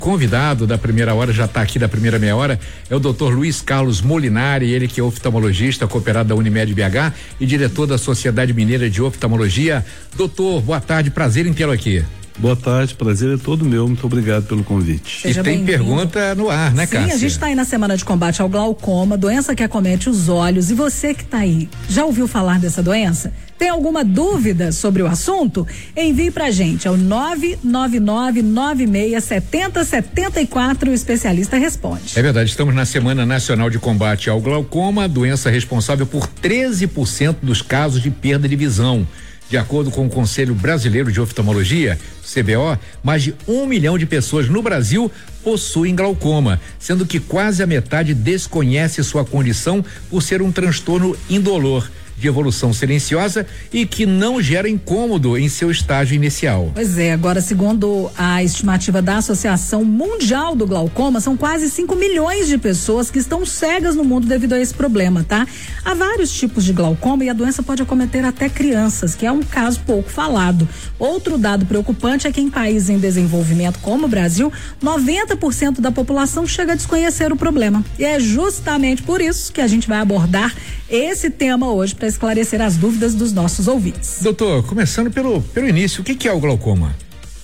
Convidado da primeira hora, já está aqui da primeira meia hora, é o Dr. Luiz Carlos Molinari, ele que é oftalmologista, cooperado da Unimed BH e diretor da Sociedade Mineira de Oftalmologia. Doutor, boa tarde, prazer em tê-lo aqui. Boa tarde, prazer é todo meu, muito obrigado pelo convite. Seja e tem pergunta no ar, né, Cássia? Sim, a gente está aí na semana de combate ao glaucoma, doença que acomete os olhos, e você que está aí, já ouviu falar dessa doença? Tem alguma dúvida sobre o assunto? Envie pra gente ao 999967074, o especialista responde. É verdade, estamos na Semana Nacional de Combate ao Glaucoma, doença responsável por 13% dos casos de perda de visão. De acordo com o Conselho Brasileiro de Oftalmologia, CBO, mais de 1 milhão de pessoas no Brasil possuem glaucoma, sendo que quase a metade desconhece sua condição por ser um transtorno indolor, de evolução silenciosa e que não gera incômodo em seu estágio inicial. Pois é, agora segundo a estimativa da Associação Mundial do Glaucoma, são quase 5 milhões de pessoas que estão cegas no mundo devido a esse problema, tá? Há vários tipos de glaucoma e a doença pode acometer até crianças, que é um caso pouco falado. Outro dado preocupante é que em países em desenvolvimento como o Brasil, 90% da população chega a desconhecer o problema. E é justamente por isso que a gente vai abordar esse tema hoje para esclarecer as dúvidas dos nossos ouvintes. Doutor, começando pelo início, o que é o glaucoma?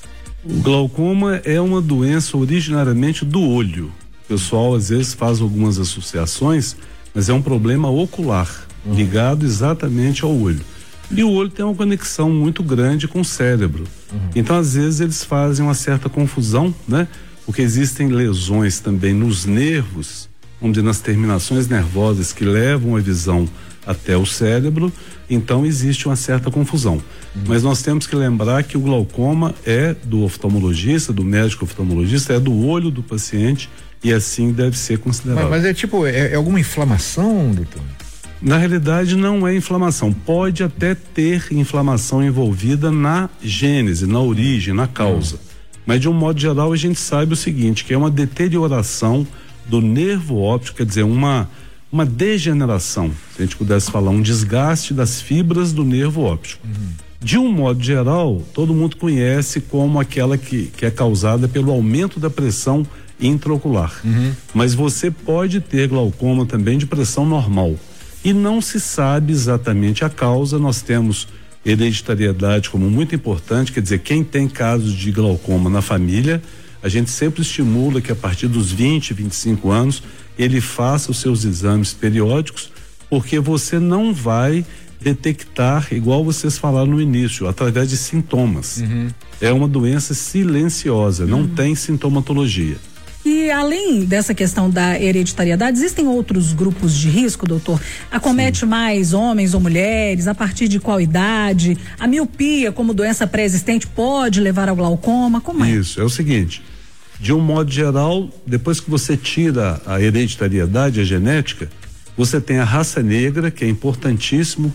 O glaucoma é uma doença originariamente do olho. O pessoal às vezes faz algumas associações, mas é um problema ocular, ligado exatamente ao olho. E o olho tem uma conexão muito grande com o cérebro. Então às vezes eles fazem uma certa confusão, né? Porque existem lesões também nos nervos, vamos dizer, nas terminações nervosas que levam a visão até o cérebro, então existe uma certa confusão. Mas nós temos que lembrar que o glaucoma é do oftalmologista, do médico oftalmologista, é do olho do paciente e assim deve ser considerado. Mas é tipo, é alguma inflamação, doutor? Na realidade não é inflamação, pode até ter inflamação envolvida na gênese, na origem, na causa. Mas de um modo geral a gente sabe o seguinte, que é uma deterioração do nervo óptico, quer dizer, uma degeneração, se a gente pudesse falar, um desgaste das fibras do nervo óptico. De um modo geral, todo mundo conhece como aquela que é causada pelo aumento da pressão intraocular. Mas você pode ter glaucoma também de pressão normal. E não se sabe exatamente a causa, nós temos hereditariedade como muito importante, quer dizer, quem tem casos de glaucoma na família, a gente sempre estimula que a partir dos 20, 25 anos ele faça os seus exames periódicos, porque você não vai detectar, igual vocês falaram no início, através de sintomas. É uma doença silenciosa, não tem sintomatologia. E além dessa questão da hereditariedade, existem outros grupos de risco, doutor? Acomete mais homens ou mulheres? A partir de qual idade? A miopia como doença pré-existente pode levar ao glaucoma? Como é? Isso, é o seguinte, de um modo geral, depois que você tira a hereditariedade, a genética, você tem a raça negra, que é importantíssimo.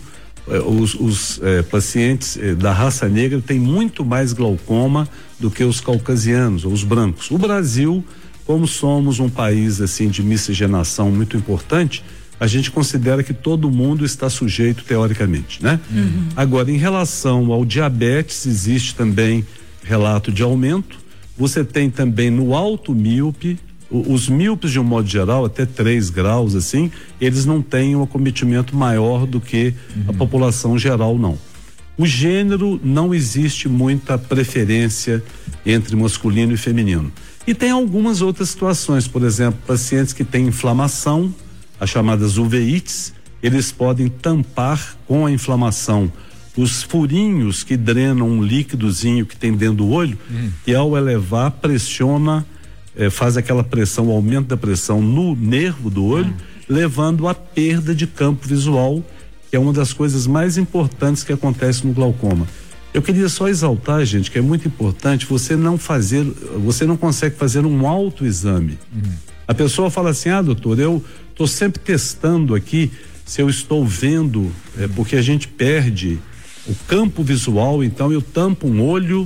Os pacientes da raça negra têm muito mais glaucoma do que os caucasianos ou os brancos. O Brasil, como somos um país assim de miscigenação muito importante, a gente considera que todo mundo está sujeito teoricamente, né? Agora, em relação ao diabetes, existe também relato de aumento. Você tem também no alto míope, os míopes de um modo geral, até 3 graus assim, eles não têm um acometimento maior do que a população geral, não. O gênero, não existe muita preferência entre masculino e feminino. E tem algumas outras situações, por exemplo, pacientes que têm inflamação, as chamadas uveites, eles podem tampar com a inflamação os furinhos que drenam um líquidozinho que tem dentro do olho e ao elevar pressiona, faz aquela pressão, o aumento da pressão no nervo do olho, levando à perda de campo visual, que é uma das coisas mais importantes que acontece no glaucoma. Eu queria só exaltar, gente, que é muito importante você não consegue fazer um autoexame. A pessoa fala assim, doutor, eu estou sempre testando aqui se eu estou vendo, porque a gente perde o campo visual, então eu tampo um olho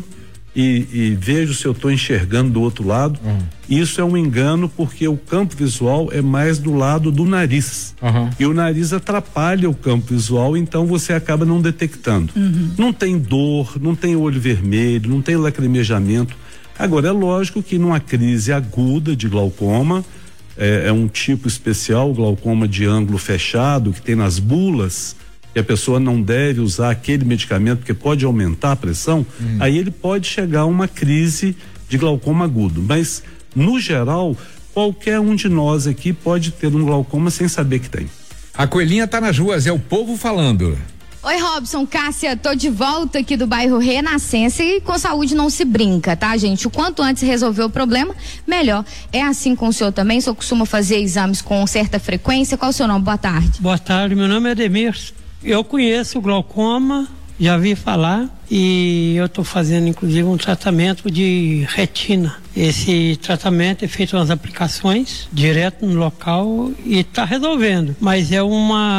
e vejo se eu estou enxergando do outro lado. Isso é um engano, porque o campo visual é mais do lado do nariz. E o nariz atrapalha o campo visual, então você acaba não detectando. Não tem dor, não tem olho vermelho, não tem lacrimejamento. Agora, é lógico que numa crise aguda de glaucoma, é um tipo especial, o glaucoma de ângulo fechado, que tem nas bulas, que a pessoa não deve usar aquele medicamento porque pode aumentar a pressão, aí ele pode chegar a uma crise de glaucoma agudo. Mas, no geral, qualquer um de nós aqui pode ter um glaucoma sem saber que tem. A Coelhinha tá nas ruas, é o povo falando. Oi, Robson, Cássia, tô de volta aqui do bairro Renascença e com saúde não se brinca, tá, gente? O quanto antes resolver o problema, melhor. É assim com o senhor também? O senhor costuma fazer exames com certa frequência? Qual o seu nome? Boa tarde. Boa tarde, meu nome é Ademir. Eu conheço o glaucoma, já vi falar e eu tô fazendo inclusive um tratamento de retina. Esse tratamento é feito umas aplicações direto no local e está resolvendo, mas é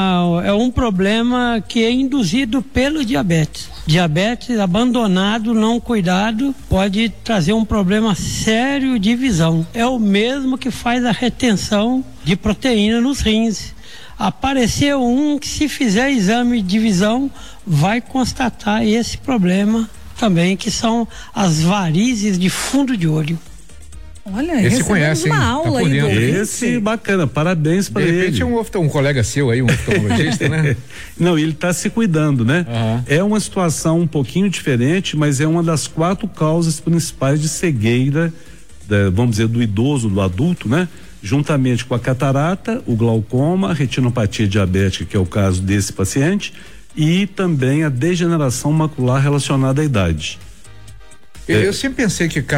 um problema que é induzido pelo diabetes. Diabetes abandonado, não cuidado, pode trazer um problema sério de visão. É o mesmo que faz a retenção de proteína nos rins. Apareceu um que, se fizer exame de visão, vai constatar esse problema também, que são as varizes de fundo de olho. Olha, esse conhece, uma aula aí. Esse bacana, parabéns para ele. De repente é um colega seu aí, um oftalmologista, né? Não, ele está se cuidando, né? É uma situação um pouquinho diferente, mas é uma das 4 causas principais de cegueira, vamos dizer, do idoso, do adulto, né? Juntamente com a catarata, o glaucoma, a retinopatia diabética, que é o caso desse paciente, e também a degeneração macular relacionada à idade. Eu sempre pensei que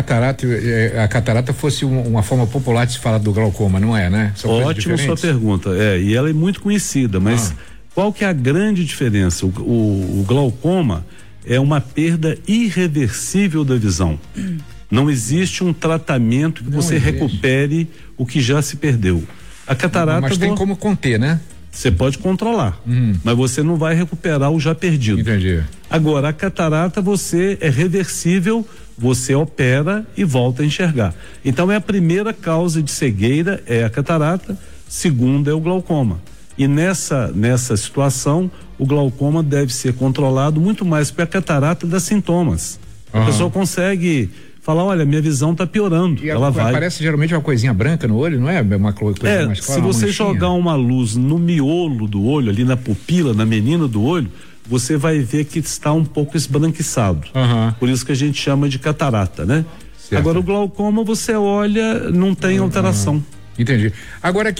a catarata fosse uma forma popular de se falar do glaucoma, não é, né? Ótima sua pergunta, e ela é muito conhecida, mas qual que é a grande diferença? O glaucoma é uma perda irreversível da visão. Não existe um tratamento que você recupere o que já se perdeu. A catarata... Mas tem como conter, né? Você pode controlar, mas você não vai recuperar o já perdido. Entendi. Agora, a catarata é reversível, você opera e volta a enxergar. Então, é a primeira causa de cegueira, é a catarata, segunda é o glaucoma. E nessa situação, o glaucoma deve ser controlado muito mais, porque a catarata dá sintomas. A pessoa consegue falar, olha, minha visão está piorando. E aparece geralmente uma coisinha branca no olho, não é? Uma coisa mais clara, se você jogar uma luz no miolo do olho, ali na pupila, na menina do olho, você vai ver que está um pouco esbranquiçado. Por isso que a gente chama de catarata, né? Certo. Agora o glaucoma, você olha, não tem alteração. Entendi. Agora que